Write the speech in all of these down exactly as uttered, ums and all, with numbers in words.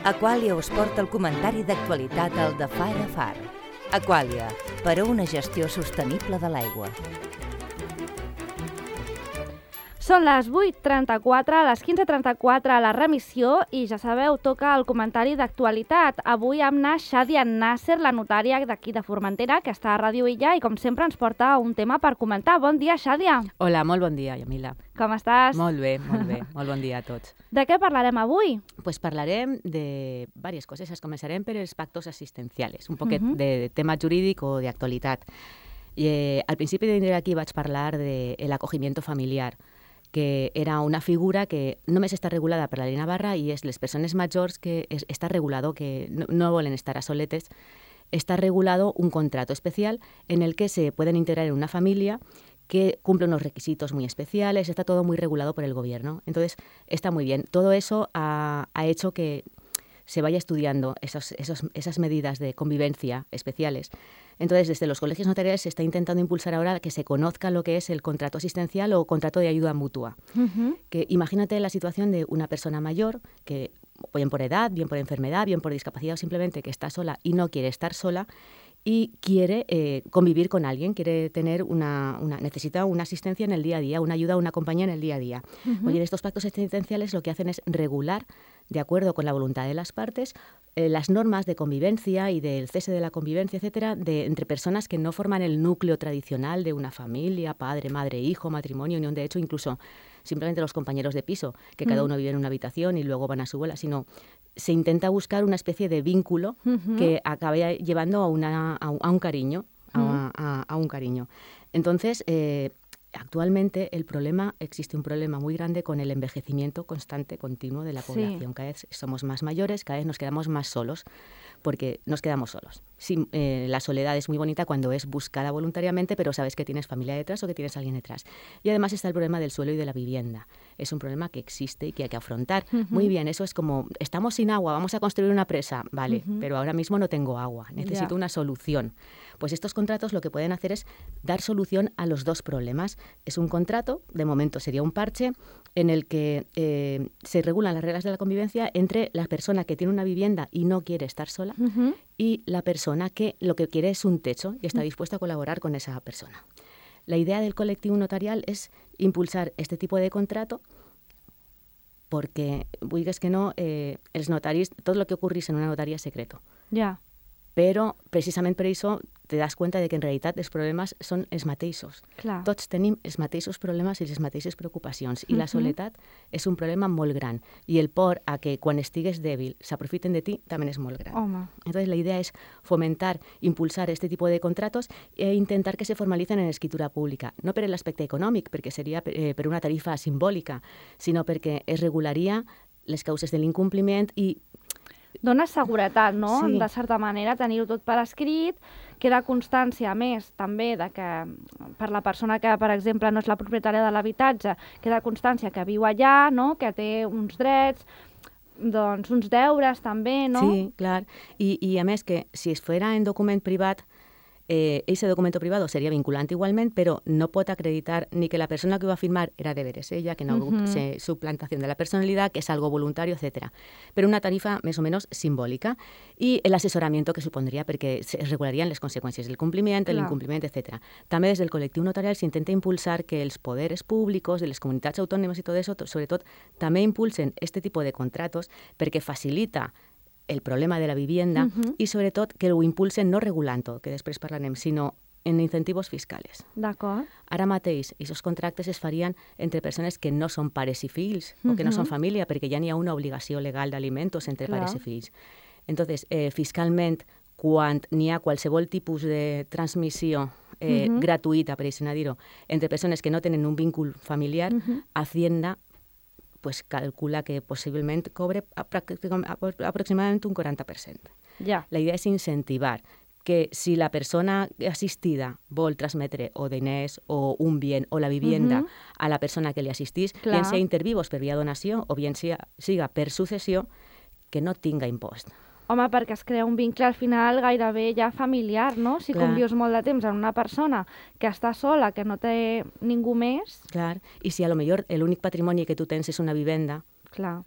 Aqualia us porta el comentari d'actualitat al de Far a Far. Aqualia, per a una gestió sostenible de l'aigua. Són les vuit trenta-quatre, a les quinze trenta-quatre a la remissió i ja sabeu, toca el comentari d'actualitat. Avui amb na Shàdia Nasser, la notària d'aquí de Formentera, que està a Ràdio Illa i com sempre ens porta un tema per comentar. Bon dia, Shàdia. Hola, molt bon dia, Yamila. Com estàs? Molt bé, molt bé. Molt bon dia a tots. De què parlarem avui? Pues parlarem de diverses coses. Començarem per els pactos assistencials, un poquet uh-huh. de tema jurídic o d'actualitat. I, eh, al principi de aquí vaig parlar de l'acogimiento familiar, que era una figura que només està regulada per la llei Navarra i és les persones majors que es, està regulado, que no, no volen estar a soletes, está regulado un contrato especial en el que se pueden integrar en una familia que cumple unos requisitos muy especiales, está todo muy regulado por el gobierno. Entonces, está muy bien. Todo eso ha, ha hecho que se vaya estudiando esos, esos, esas medidas de convivencia especiales. Entonces, desde los colegios notariales se está intentando impulsar ahora que se conozca lo que es el contrato asistencial o contrato de ayuda mutua. Uh-huh. Que imagínate la situación de una persona mayor que, bien por edad, bien por enfermedad, bien por discapacidad o simplemente que está sola y no quiere estar sola y quiere eh, convivir con alguien, quiere tener una, una, necesita una asistencia en el día a día, una ayuda, una compañía en el día a día. Uh-huh. Oye, estos pactos asistenciales lo que hacen es regular, de acuerdo con la voluntad de las partes, eh, las normas de convivencia y del cese de la convivencia, etcétera, de, entre personas que no forman el núcleo tradicional de una familia, padre, madre, hijo, matrimonio, unión de hecho, incluso simplemente los compañeros de piso, que cada uno vive en una habitación y luego van a su bola, sino se intenta buscar una especie de vínculo uh-huh. que acabe llevando a, una, a, a un cariño, a, uh-huh. a, a un cariño. Entonces, eh, actualmente el problema, existe un problema muy grande con el envejecimiento constante, continuo de la población. Sí. Cada vez somos más mayores, cada vez nos quedamos más solos, porque nos quedamos solos. Sí, eh, la soledad es muy bonita cuando es buscada voluntariamente, pero sabes que tienes familia detrás o que tienes alguien detrás. Y además está el problema del suelo y de la vivienda. Es un problema que existe y que hay que afrontar. Uh-huh. Muy bien, eso es como, estamos sin agua, vamos a construir una presa. Vale, uh-huh. pero ahora mismo no tengo agua, necesito yeah. una solución. Pues estos contratos lo que pueden hacer es dar solución a los dos problemas. Es un contrato, de momento sería un parche, en el que eh, se regulan las reglas de la convivencia entre la persona que tiene una vivienda y no quiere estar sola uh-huh. y la persona que lo que quiere es un techo y está dispuesta a colaborar con esa persona. La idea del colectivo notarial es impulsar este tipo de contrato porque, vulgues que no, eh, els notaris, tot el que ocorrís en una notaria és secreto. Ja. Yeah. Però, precisament per això, te das cuenta de que en realitat els problemes són els mateixos. Clar. Tots tenim els mateixos problemes i les mateixes preocupacions. I uh-huh. la soledat és un problema molt gran. I el por a que quan estigues dèbil s'aprofiten de ti també és molt gran. Home. Entonces, la idea es fomentar, impulsar este tipo de contratos e intentar que se formalicen en escritura pública. No per l'aspecte econòmic, perquè seria eh, per una tarifa simbòlica, sinó perquè es regularia les causes de l'incompliment i dona seguretat, no? Sí. De certa manera, tenir-ho tot per escrit, queda constància, a més, també, de que per la persona que, per exemple, no és la propietària de l'habitatge, queda constància que viu allà, no? Que té uns drets, doncs uns deures també, no? Sí, clar. I, i a més que si es fuera en document privat, Eh, ese documento privado sería vinculante igualmente, pero no puede acreditar ni que la persona que va a firmar era de veres ella, que no hubo uh-huh. suplantación de la personalidad, que es algo voluntario, etcétera. Pero una tarifa más o menos simbólica. Y el asesoramiento que supondría, porque se regularían las consecuencias del cumplimiento, el claro. incumplimiento, etcétera. También desde el colectivo notarial se intenta impulsar que los poderes públicos de las comunitats autónomas y todo eso, sobre todo, también impulsen este tipo de contratos porque facilita el problema de la vivienda uh-huh. i sobretot que ho impulsen no regulant-ho, que després parlarem, sinó en incentivos fiscals. D'acord. Ara mateix, aquests contractes es farien entre persones que no són pares i fills uh-huh. o que no són família, perquè ja n'hi ha una obligació legal d'aliments entre Clar. Pares i fills. Entonces, eh, fiscalment, quan n'hi ha qualsevol tipus de transmissió eh, uh-huh. gratuïta, per així dir-ho, entre persones que no tenen un vínculo familiar, uh-huh. Hacienda pues calcula que possiblement cobre aproximadament un quaranta per cent. Ja. La idea és incentivar que si la persona assistida vol transmetre o diners o un bien o la vivienda uh-huh. a la persona que li assistís, Clar. Bien sea intervivos per via donació o bien siga, siga per successió, que no tinga impost. Home, perquè es crea un vincle al final gairebé ja familiar, no? Si Clar. Convius molt de temps amb una persona que està sola, que no té ningú més... Clar, i si a lo millor l'únic patrimoni que tu tens és una vivenda, Clar.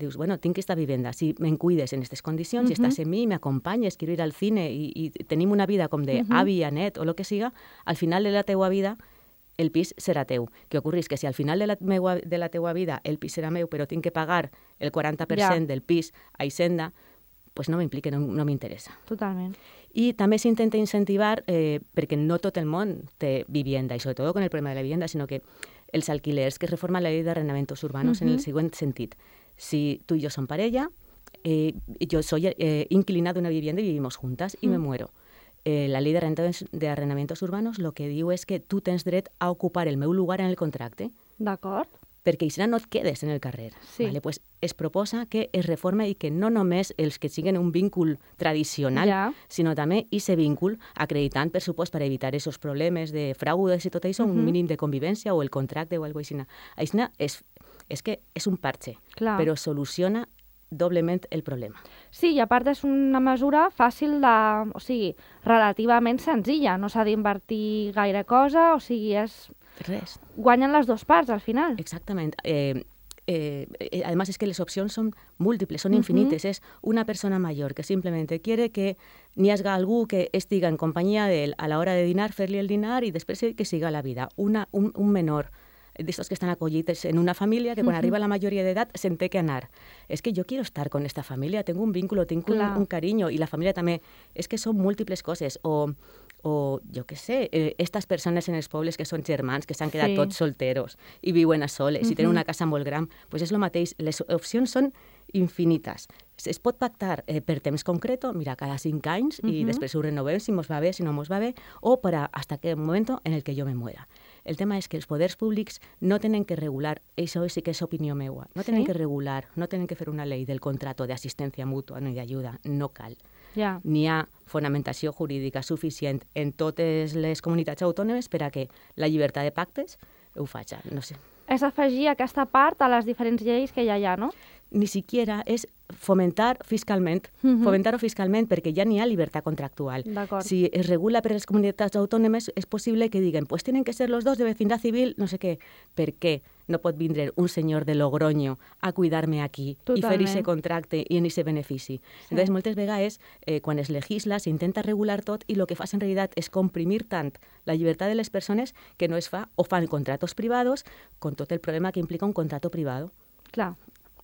dius, bueno, tinc aquesta vivenda, si me'n cuides en aquestes condicions, uh-huh. si estàs en mi, m'acompanyes, quiero ir al cine i, i tenim una vida com de uh-huh. avi, anet o el que siga, al final de la teua vida el pis serà teu. Què ocorris? Que si al final de la, meua, de la teua vida el pis serà meu, però tinc que pagar el quaranta per cent ja. del pis a Hisenda, pues no m'implica, no, no m'interessa. Totalment. I també s'intenta incentivar, eh, perquè no tot el món té vivienda, i sobretot con el problema de la vivienda, sinó que els alquilers que reforman la llei d'arrendamientos urbanos uh-huh. en el següent sentit. Si tú y yo son parella, eh, yo soy eh, inquilina de una vivienda y vivimos juntas y uh-huh. me muero. Eh, la ley de arrendamientos, de arrendamientos urbanos lo que diu és que tu tens dret a ocupar el meu lugar en el contracte. D'acord. Perquè així no et quedes en el carrer. Sí. Vale? Pues es proposa que es reforme i que no només els que siguen un vínculo tradicional, ja. sinó també ese vínculo acreditant, per supost, per evitar esos problemes de fraudes i tot això, uh-huh. un mínim de convivència o el contracte o alguna cosa així. Així és, és que és un parche, Clar. però soluciona doblement el problema. Sí, i a part és una mesura fàcil de... O sigui, relativament senzilla. No s'ha d'invertir gaire cosa, o sigui, és... Res. Guanyen les dues parts, al final. Exactament. Eh, eh, además es que les opcions són múltiples, són infinites. Uh-huh. És una persona mayor que simplemente quiere que n'hi hagi algú que estiga en companyia d'ell a l'hora de dinar, fer-li el dinar i després que siga la vida. Una, un, un menor d'estos que estan acollits en una família que quan uh-huh. arriba a la majoria d'edat se'n té que anar. És que jo quiero estar con esta familia, tengo un vínculo, tengo un, un cariño, i la família també. És que són múltiples coses. O, o jo què sé, eh, estas persones en els pobles que són germans, que s'han quedat sí. tots solteros i viuen a soles uh-huh. i tenen una casa molt gran, pues és el mateix. Les opcions són infinites. Es pot pactar eh, per temps concret, mira, cada cinc anys, uh-huh. i després ho renovem si mos va bé, si no mos va bé, o para hasta aquel momento en el que jo me muera. El tema és que els poders públics no tenen que regular, això sí que és opinió meua, no tenen sí? que regular, no tenen que fer una llei del contrato d'assistència mútua ni d'ajuda, no cal. Ja. N'hi ha fonamentació jurídica suficient en totes les comunitats autònomes per a que la llibertat de pactes ho faci, no sé. És afegir aquesta part a les diferents lleis que ja hi ha, no? Ni siquiera és fomentar fiscalment, uh-huh. fomentar-ho fiscalment perquè ja n'hi ha llibertat contractual. Si es regula per les comunitats autònomes, és possible que diguen, pues tienen que ser los dos de vecindad civil, no sé què. Per què no pot vindre un senyor de Logroño a cuidar-me aquí Totalment. i fer aquest contracte i en aquest benefici? Sí. Entonces, moltes vegades, eh, quan es legisla, s'intenta regular tot i el que fa en realitat és comprimir tant la llibertat de les persones que no es fa, o fan contratos privados con tot el problema que implica un contrato privado. Clar.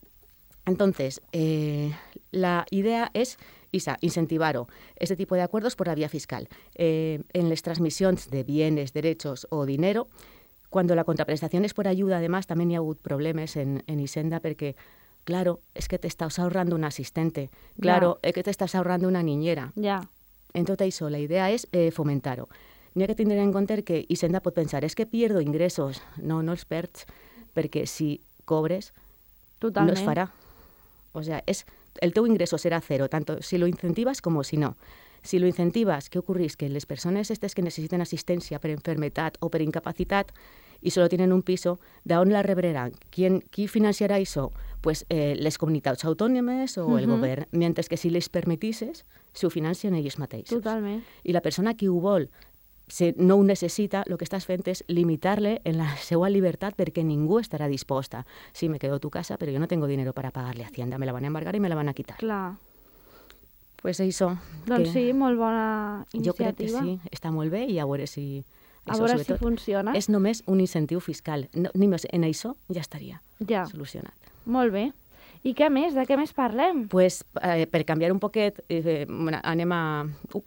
Entonces, eh, la idea es Isa, incentivar-ho, este tipo de acuerdos por la vía fiscal. Eh, en las transmisiones de bienes, derechos o dinero, cuando la contraprestación es por ayuda, además, también hi ha hagut problemes en, en Hisenda perquè, claro, es que te estás ahorrando un asistente, claro, ja. es que te estás ahorrando una niñera. Ja. En tot això, la idea és eh, fomentar-ho. N'hi ha que tindre en compte que Hisenda pot pensar, és que pierdo ingressos. No, no els perds, perquè si cobres, Totalment. no es farà. O sea, es, el teu ingreso será cero, tanto si lo incentivas como si no. Si lo incentivas, ¿qué ocurrís? Que les persones estes que necessiten assistència per enfermetat o per incapacitat i solo tienen un piso, ¿d'on la rebreran? ¿Quién, qui financiarà això? Pues eh, les comunitats autònomes o uh-huh. el govern, mentre que si les permetisses, s'ho financien ells mateixos. Totalment. I la persona que ho vol, si no ho necessita, el que estàs fent és limitar-le en la seva llibertat perquè ningú estarà disposta. Sí, me quedo a tu casa, pero yo no tengo dinero para pagarle a Hacienda, me la van a embargar y me la van a quitar. Clar. Pues això. Doncs sí, molt bona iniciativa. Jo crec que sí, està molt bé i a veure si... A això, veure si funciona. És només un incentiu fiscal. No, ni més, en això ja estaria ja. solucionat. Molt bé. I què més? De què més parlem? Pues, eh, per canviar un poquet, eh, anem a... Uh,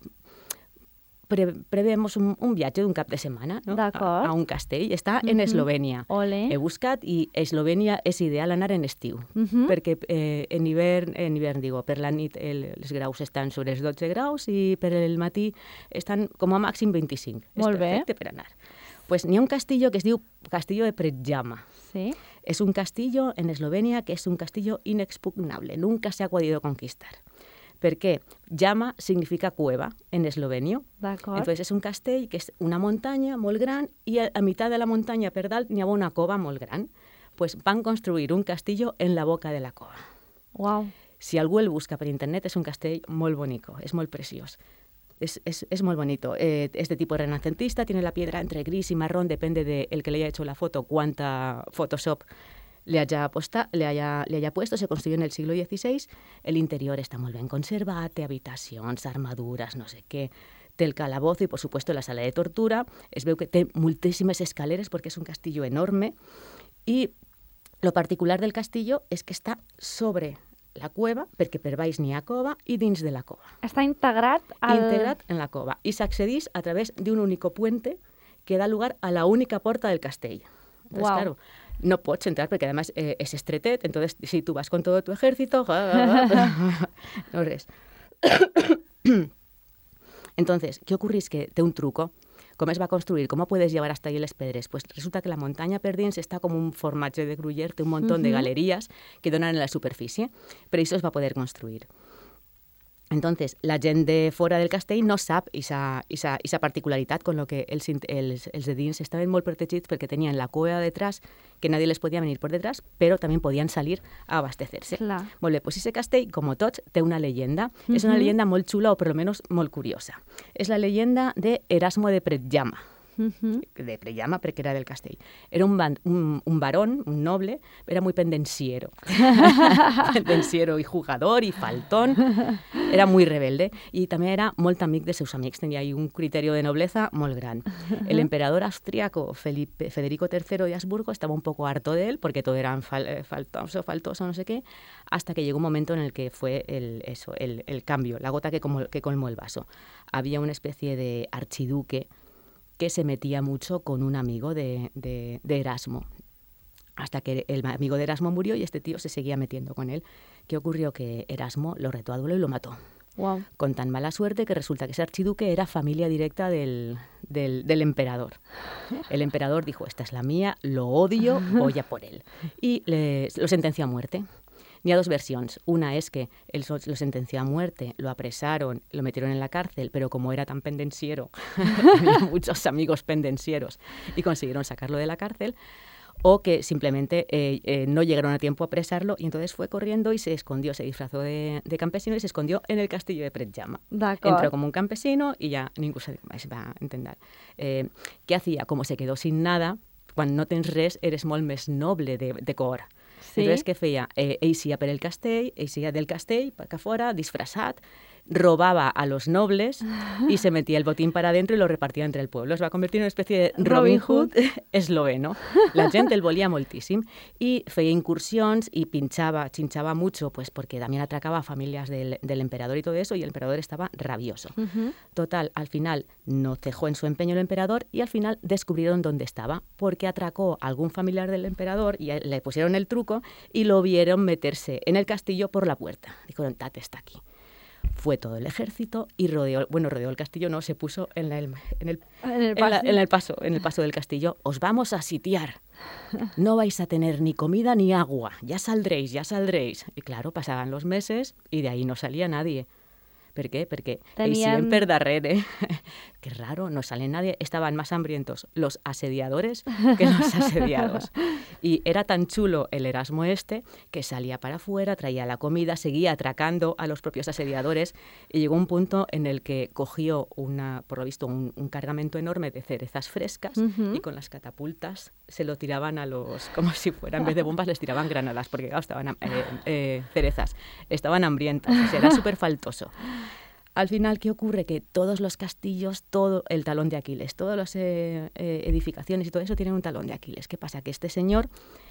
pre prevemos un, un viatge d'un cap de setmana, no? a, a un castell. Està en uh-huh. Eslovènia. Ole. He buscat i Eslovènia és ideal anar en estiu, uh-huh. perquè eh, en hivern, en hivern digo, per la nit el, els graus estan sobre els dotze graus i per el matí estan com a màxim vint-i-cinc. Molt és perfecte bé. per anar. Pues n'hi ha un castillo que es diu Castillo de Predjama. Sí. Es un castillo en Eslovènia que es un castillo inexpugnable. Nunca se ha podido conquistar. ¿Por qué? Llama significa cueva en eslovenio. Entonces es un castell que és una muntanya molt gran i a, a mitad de la muntanya per dalt n'hi ha una cova molt gran. Pues van construir un castillo en la boca de la cova. Wow. Si algú el busca per internet, és un castell molt bonico, és molt preciós. Es, es, es muy bonito. Eh, es de tipo renacentista, tiene la piedra entre gris y marrón, depende del de que le haya hecho la foto, cuánta Photoshop le haya, posta, le, haya, le haya puesto, se construyó en el siglo dieciséis, el interior està molt ben conservat, té habitacions, armadures, no sé què, té el calabozo i, por supuesto, la sala de tortura. Es veu que té moltíssimes escaleres perquè és un castillo enorme i lo particular del castillo és que està sobre la cueva, perquè per baix n'hi ha cova i dins de la cova. Està integrat al... Integrat en la cova i s'accedís a través d'un único puente que da lugar a la única porta del castell. Entonces, wow. claro, no pots entrar porque además eh, es estretet, entonces si tú vas con todo tu ejército, no res. Entonces, ¿qué ocurrís? Que té un truco. Com es va construir? ¿Cómo puedes llevar hasta ahí les pedres? Pues resulta que la montaña per dins està com un formatge de Gruyère, té un montón uh-huh. de galerías que donen en la superfície, però això es va poder construir. Entonces, la gent de fora del castell no sap aquesta particularitat, con lo que els, els, els de dins estaven molt protegits perquè tenien la cueva detrás, que nadie les podia venir por detrás, però també podien salir a abastecerse. Clar. Molt bé, pues ese castell, com tots, té una leyenda. Uh-huh. És una leyenda molt xula o per lo menos molt curiosa. És la leyenda de Erasmo de Predjama. Uh-huh. De Predjama, perquè era del castell. Era un, ban, un, un varón, un noble, era muy pendenciero. pendenciero y jugador y faltón. Era muy rebelde y també era molt amic de seus amics. Tenia un criteri de nobleza molt gran. El emperador austriaco Felipe, Federico tercero de Habsburgo estaba un poco harto de él porque todo era fal, faltoso, faltoso, no sé qué, hasta que llegó un momento en el que fue el, eso, el, el cambio, la gota que, como, que colmó el vaso. Había una especie de archiduque que se metía mucho con un amigo de, de, de Erasmo, hasta que el amigo de Erasmo murió y este tío se seguía metiendo con él. ¿Qué ocurrió? Que Erasmo lo retó a duelo y lo mató. Wow. Con tan mala suerte que resulta que ese archiduque era familia directa del, del, del emperador. El emperador dijo, esta es la mía, lo odio, voy a por él. Y le, lo sentenció a muerte. N'hi ha dos versions. Una és que él lo sentenció a muerte, lo apresaron, lo metieron en la cárcel, pero como era tan pendenciero, tenía muchos amigos pendencieros y consiguieron sacarlo de la cárcel, o que simplemente eh, eh, no llegaron a tiempo a apresarlo y entonces fue corriendo y se escondió, se disfrazó de, de campesino y se escondió en el castillo de Predjama. Entró como un campesino y ya ningú se va a entender. Eh, ¿Qué hacía? Como se quedó sin nada, quan no tens res eres molt més noble de, de cor. Sí. Entonces, què feia? Eh, eixia per el castell, eixia del castell, per que fora, disfrazat, robaba a los nobles y se metía el botín para adentro y lo repartía entre el pueblo. Es va convertir en una especie de Robin Hood esloveno. La gent el volia moltíssim i feia incursions y pinchaba, chinchaba mucho, pues porque también atracaba a familias del, del emperador y todo eso, y el emperador estaba rabioso. Uh-huh. Total, al final no cejó en su empeño el emperador y al final descubrieron dónde estaba, porque atracó a algún familiar del emperador y le pusieron el truco y lo vieron meterse en el castillo por la puerta. Dijeron, Tate está aquí. Fue todo el ejército y rodeó, bueno, rodeó el castillo, no, se puso en, la, en, el, en, el, en, la, en el paso, en el paso del castillo. Os vamos a sitiar. No vais a tener ni comida ni agua. Ya saldréis, ya saldréis. Y claro, pasaban los meses y de ahí no salía nadie. ¿Por qué? Porque Tenían... siempre darrere. Qué raro, no sale nadie. Estaban más hambrientos los asediadores que los asediados. Y era tan chulo el Erasmo este que salía para afuera, traía la comida, seguía atracando a los propios asediadores y llegó un punto en el que cogió, una, por lo visto, un, un cargamento enorme de cerezas frescas uh-huh. y con las catapultas se lo tiraban a los, como si fuera, en vez de bombas les tiraban granadas, porque claro, estaban eh, eh, cerezas, estaban hambrientas, o sea, era súper faltoso. Al final, ¿qué ocurre? Que todos los castillos, todo el talón de Aquiles, todas las eh, eh, edificaciones y todo eso tienen un talón de Aquiles. ¿Qué pasa? Que este señor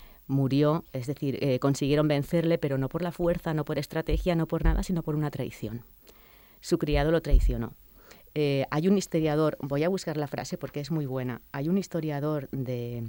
murió, es decir, eh, consiguieron vencerle, pero no por la fuerza, no por estrategia, no por nada, sino por una traición. Su criado lo traicionó. Eh, hay un historiador, voy a buscar la frase porque es muy buena, hay un historiador de,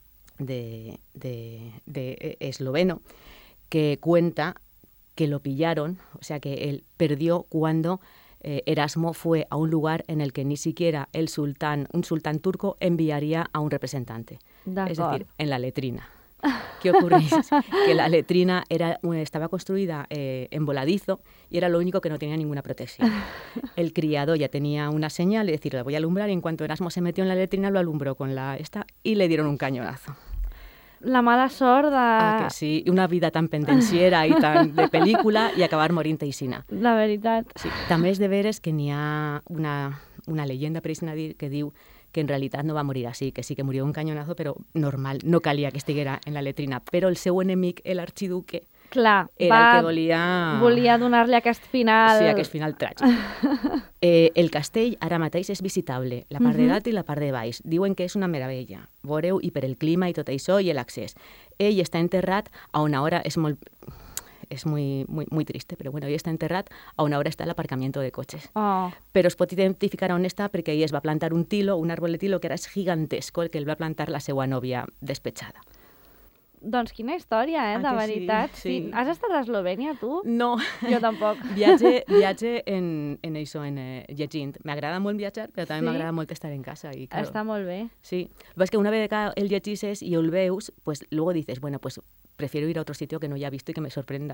de, de, de eh, esloveno que cuenta que lo pillaron, o sea que él perdió cuando eh, Erasmo fue a un lugar en el que ni siquiera el sultán, un sultán turco, enviaría a un representante. Es decir, en la letrina. ¿Qué ocurrió? Que la letrina era, estaba construida eh, en voladizo y era lo único que no tenía ninguna protección. El criado ya tenía una señal, es decir, la voy a alumbrar, y en cuanto Erasmo se metió en la letrina lo alumbró con la esta y le dieron un cañonazo. La mala sort de... Ah, que sí, una vida tan pendenciera i tan de pel·lícula i acabar morint teixina. La veritat. Sí. També és de veres que n'hi ha una, una leyenda precisament que diu que en realitat no va morir així, que sí que murió un canyonazo, però normal, no calia que estiguera en la letrina. Però el seu enemic, l'arxiduque, Clar, era va, el que volia... volia donar-li aquest final... Sí, aquest final tràgic. eh, el castell ara mateix és visitable, la part uh -huh. de dalt i la part de baix. Diuen que és una meravella. Veureu, i per el clima i tot això, i l'accés. Ell està enterrat a una hora... És molt... És muy, muy, muy triste, però bueno, ell està enterrat a una hora està l'aparcamiento de cotxes. Oh. Però es pot identificar on està perquè ell es va plantar un tilo, un árbol de tilo que era gigantesco, el que el va plantar la seva nòvia despechada. Doncs quina història, eh, Ah, de que veritat. sí, sí. Has estat a Eslovènia, tu? No. Jo tampoc. Viatge, viatge en, en això, en eh, llegint. M'agrada molt viatjar, però també Sí? m'agrada molt estar en casa. Y, claro, Està molt bé. Sí. Lo que una vez que el llegixes y el veus, pues luego dices, bueno, pues prefiero ir a otro sitio que no haya visto y que me sorprenda.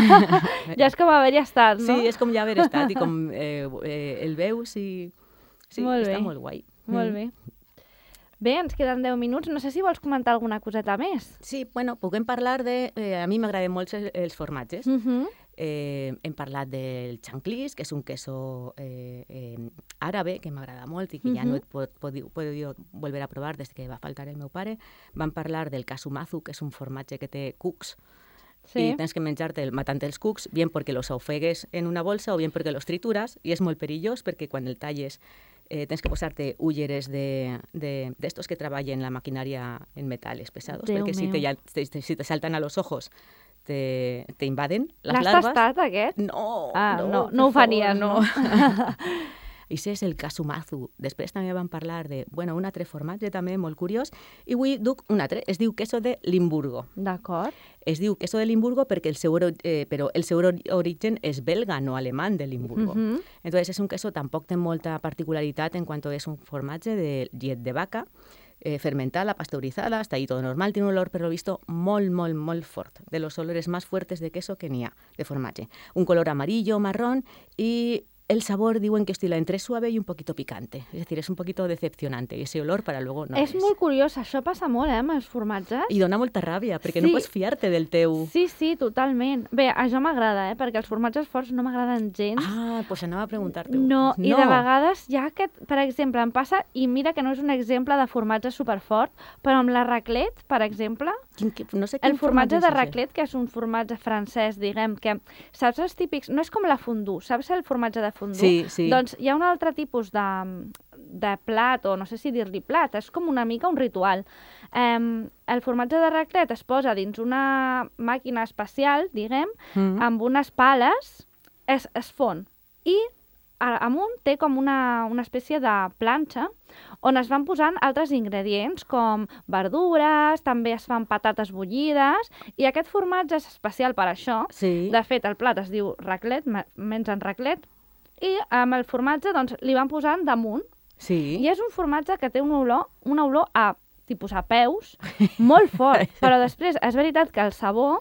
Ja és com haver-hi estat, no? Sí, és com ja haver estat i com eh, eh, el veus i... Sí, Molt està bé. molt guai. Molt Mm. bé. Bé, ens queden deu minuts. No sé si vols comentar alguna coseta més. Sí, bueno, puguem parlar de... Eh, a mi m'agraden molt els, els formatges. Uh -huh. Eh, hem parlat del chanclís, que és un queso eh, eh, àrabe, que m'agrada molt i que uh -huh. ja no he pot, podido, podido volver a provar des que va faltar el meu pare. Vam parlar del casumazu, que és un formatge que té cucs, Sí. i tens que menjar-te matant els cucs, bien perquè los ofegues en una bolsa o bien perquè los trituras, i és molt perillós perquè quan el talles eh, tens que posar-te ulleres de, de, d'estos que treballen la maquinària en metales pesados, Déu perquè si meu. te, ja- te, te, si te saltan a los ojos te, te invaden les L'has larves. tastat, aquest? No, Ah, no, no, per no ho faries, favor, no? I això és el casumazu. Després també vam parlar de, bueno, un altre formatge també molt curiós, i avui duc un altre, es diu queso de Limburgo. D'acord. Es diu queso de Limburgo perquè el seu, oro- eh, però el seu ori- origen és belga, no alemán, de Limburgo. Uh -huh. Entonces es un queso, tampoc té molta particularitat en cuanto es un formatge de llet de vaca, eh, fermentada, pasteurizada, hasta ahí todo normal, tiene un olor, pero lo visto, molt, molt, molt fort, de los olores más fuertes de queso que n'hi ha, de formatge. Un color amarillo, marrón, y el sabor, diuen que estila entre suave y un poquito picante. Es decir, es un poquito decepcionante, y ese olor para luego no És molt curiós, això passa molt, eh, amb els formatges. I dona molta ràbia, perquè Sí. no pots fiar-te del teu... Sí, sí, totalment. Bé, això m'agrada, eh, perquè els formatges forts no m'agraden gens. Ah, doncs anava a preguntar-te-ho. No, i de vegades ja aquest, per exemple, em passa, i mira que no és un exemple de formatge superfort, però amb la raclette, per exemple, Quin, que, no sé quin el formatge de és ese. raclette, que és un formatge francès, diguem, que saps els típics, no és com la fondue, saps el formatge de fondue? Sí, sí. Doncs hi ha un altre tipus de, de plat, o no sé si dir-li plat, és com una mica un ritual. Um, el formatge de raclette es posa dins una màquina especial, diguem, Mm. amb unes pales, es, es fon. I a- amunt té com una, una espècie de planxa on es van posant altres ingredients com verdures, també es fan patates bullides, i aquest formatge és especial per això. Sí. De fet, el plat es diu raclette, me- mengen raclette, i amb el formatge doncs, li van posant damunt. Sí. I és un formatge que té una olor, una olor a, tipus a peus, molt fort. Però després, és veritat que el sabor,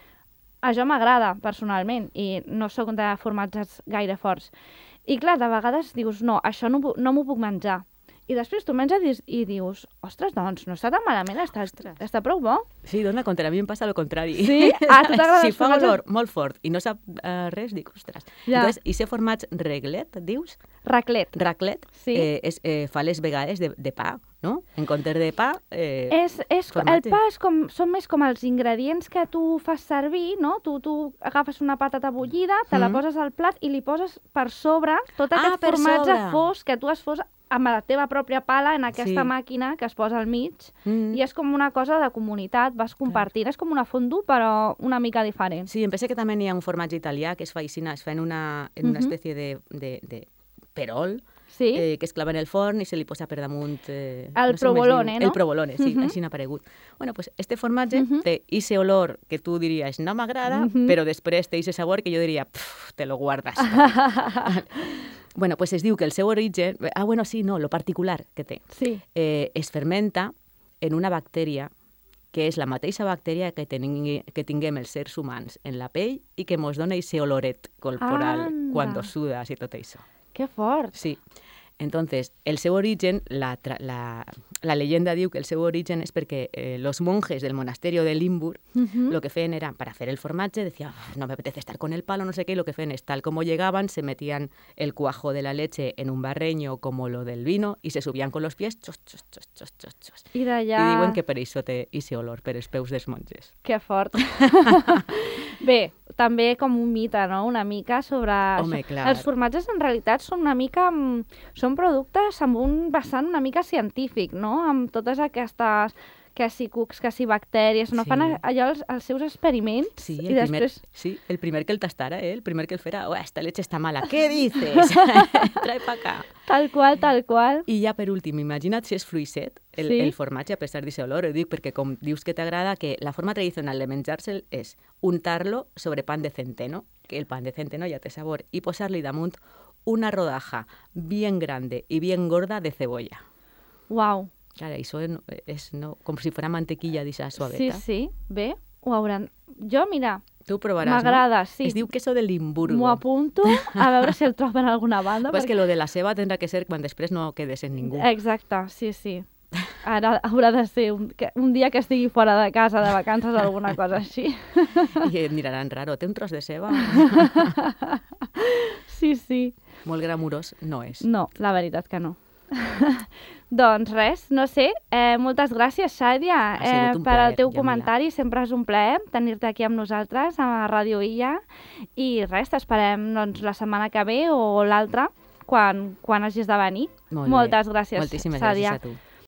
això m'agrada personalment, i no sóc de formatges gaire forts. I clar, de vegades dius, no, això no, pu- no m'ho puc menjar. I després tu menges i, i dius, ostres, doncs no està tan malament, està, Ostres. està prou bo. Sí, dona contra, a mi em passa el contrari. Sí? Ah, a tu t'agraden Si els fa formatges? olor molt fort i no sap uh, res, dic, ostres. Ja. Entonces, i ser formatge reglet, dius? Raclette. Raclet, Sí. eh, és, eh, fa les vegades de, de pa, no? En comptes de pa... Eh, És, és, el formatge. pa és com, són més com els ingredients que tu fas servir, no? Tu, tu agafes una patata bullida, te la Mhm. poses al plat i li poses per sobre tot Ah, aquest per formatge sobre. fos que tu has fos amb la teva pròpia pala en aquesta Sí. màquina que es posa al mig. mm. I és com una cosa de comunitat, vas compartint. És com una fondue, però una mica diferent. Sí, em pensa que també n'hi ha un formatge italià que es fa així, es fa en una, en una Mhm. espècie de, de, de perol, Sí? eh, que es clava en el forn i se li posa per damunt... Eh, El no sé com es provolone, diu. no? El provolone, sí, Mhm. així n'ha aparegut. Bueno, pues este formatge Mhm. té ese olor que tu diries no m'agrada, Mhm. però després té ese sabor que jo diria, "Pff, te lo guardas. Bueno, pues es diu que el seu origen... Ah, bueno, sí, no, lo particular que té. Sí. Eh, es fermenta en una bactèria que és la mateixa bactèria que, teningui, que tinguem els sers humans en la pell i que mos dona ese oloret corporal Anda. quan sudas i tot això. Que fort. Sí. Entonces, el seu origen, la, tra- la, la leyenda diu que el seu origen és perquè eh, los monjes del monasterio de Limburg Mhm. lo que feien era, para hacer el formatge, decía, no me apetece estar con el palo, no sé qué, y lo que feien es, tal como llegaban, se metían el cuajo de la leche en un barreño como lo del vino y se subían con los pies, chos, chos, chos, chos, chos, chos. I I d'allà... diuen que per això té ese olor, per els peus dels monges. Que fort. Bé, també com un mite, no?, una mica sobre... Home, clar. Els formatges en realitat són una mica... mm, Són productes amb un vessant una mica científic, no?, amb totes aquestes... que si cucs, que si bactèries, no Sí. fan a- allò els, els seus experiments Sí, i el primer, després... sí, el primer que el tastara, eh? el primer que el fera, oh, esta leche está mala, ¿qué dices? Trae pa acá. Tal qual, tal qual. I ja per últim, imagina't si és fluixet el, Sí. el formatge, a pesar d'aquest olor, ho dic perquè com dius que t'agrada, que la forma tradicional de menjar-se'l és untar-lo sobre pan de centeno, que el pan de centeno ja té sabor, i posar-li damunt una rodaja bien grande y bien gorda de cebolla. Uau. Claro, això no- és no, com si fuera mantequilla d'esa Sí, suaveta. sí, bé, ho hauran... Jo, mira, Tu ho provaràs, m'agrada, no? sí. Es diu queso de Limburgo. M'ho apunto a veure si el trobo en alguna banda. Pues que lo de la ceba tendrà que ser quan després no quedes en ningú. Exacte, sí, sí. Ara haurà de ser un, que, un dia que estigui fora de casa de vacances o alguna cosa així. I et miraran raro, té un tros de ceba? Sí, sí. Molt gramurós no és. No, la veritat que no. Doncs res, no sé, eh, moltes gràcies, Xàdia, Ha sigut un per al plaer, teu Yamila. comentari. Sempre és un plaer tenir-te aquí amb nosaltres a Ràdio Illa. I res, t'esperem doncs, la setmana que ve o l'altra, quan, quan hagis de venir. Molt bé. Moltes gràcies, Moltíssimes Xàdia. gràcies a tu.